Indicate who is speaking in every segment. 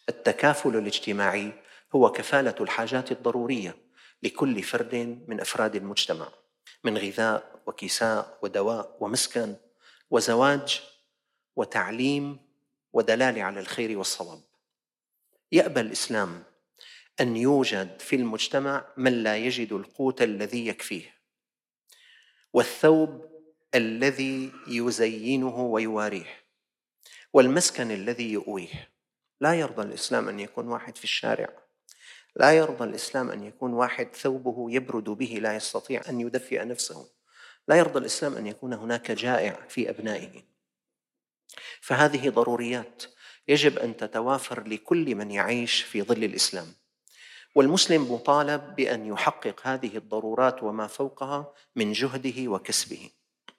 Speaker 1: التكافل الاجتماعي هو كفالة الحاجات الضرورية لكل فرد من أفراد المجتمع، من غذاء وكساء ودواء ومسكن وزواج وتعليم ودلالة على الخير والصواب. يأبى الإسلام أن يوجد في المجتمع من لا يجد القوت الذي يكفيه والثوب الذي يزينه ويواريه والمسكن الذي يؤويه. لا يرضى الإسلام أن يكون واحد في الشارع، لا يرضى الإسلام أن يكون واحد ثوبه يبرد به لا يستطيع أن يدفئ نفسه، لا يرضى الإسلام أن يكون هناك جائع في أبنائه. فهذه ضروريات يجب أن تتوافر لكل من يعيش في ظل الإسلام، والمسلم مطالب بأن يحقق هذه الضرورات وما فوقها من جهده وكسبه.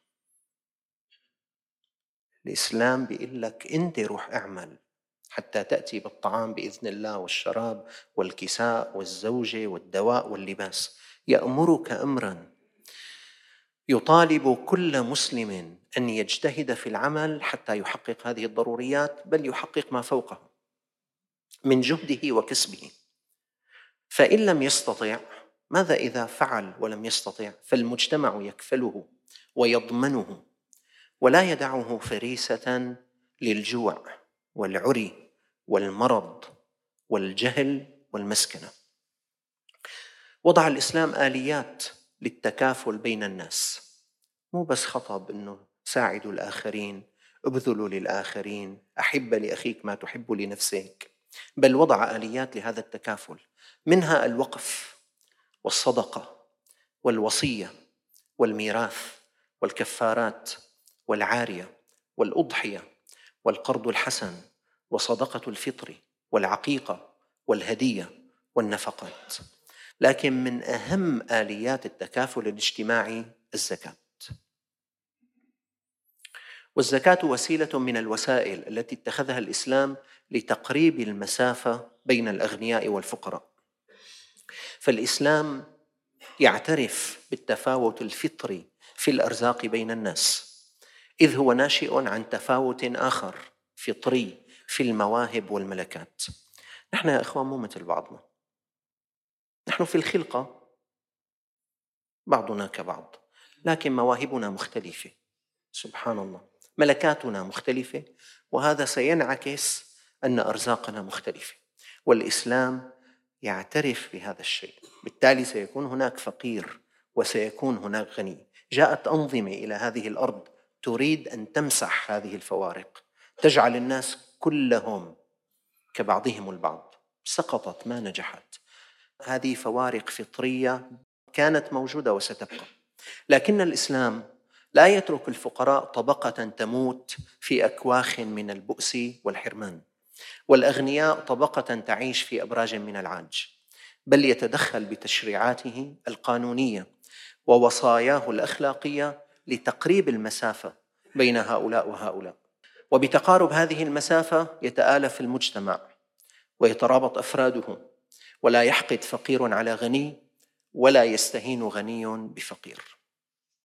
Speaker 1: الإسلام بيقول لك أنت روح اعمل حتى تأتي بالطعام بإذن الله والشراب والكساء والزوجة والدواء واللباس. يأمرك أمرا يطالب كل مسلم أن يجتهد في العمل حتى يحقق هذه الضروريات، بل يحقق ما فوقه من جهده وكسبه. فإن لم يستطع، ماذا إذا فعل ولم يستطع؟ فالمجتمع يكفله ويضمنه ولا يدعه فريسة للجوع والعري والمرض والجهل والمسكنة. وضع الإسلام آليات للتكافل بين الناس، مو بس خطب إنه ساعدوا الآخرين، ابذلوا للآخرين، أحب لأخيك ما تحب لنفسك، بل وضع آليات لهذا التكافل، منها الوقف والصدقة والوصية والميراث والكفارات والعارية والأضحية والقرض الحسن وصدقة الفطر والعقيقة والهدية والنفقات. لكن من أهم آليات التكافل الاجتماعي الزكاة. والزكاة وسيلة من الوسائل التي اتخذها الإسلام لتقريب المسافة بين الأغنياء والفقراء. فالإسلام يعترف بالتفاوت الفطري في الأرزاق بين الناس، إذ هو ناشئ عن تفاوت آخر فطري في المواهب والملكات. نحن يا إخوان مو مثل بعضنا، نحن في الخلقة بعضنا كبعض، لكن مواهبنا مختلفة. سبحان الله، ملكاتنا مختلفة، وهذا سينعكس أن أرزاقنا مختلفة، والإسلام يعترف بهذا الشيء. بالتالي سيكون هناك فقير وسيكون هناك غني. جاءت أنظمة إلى هذه الأرض تريد أن تمسح هذه الفوارق، تجعل الناس كلهم كبعضهم البعض، سقطت، ما نجحت. هذه فوارق فطرية كانت موجودة وستبقى. لكن الإسلام لا يترك الفقراء طبقة تموت في أكواخ من البؤس والحرمان، والأغنياء طبقة تعيش في أبراج من العاج، بل يتدخل بتشريعاته القانونية ووصاياه الأخلاقية لتقريب المسافة بين هؤلاء وهؤلاء. وبتقارب هذه المسافة يتآلف المجتمع ويترابط أفراده، ولا يحقد فقير على غني، ولا يستهين غني بفقير.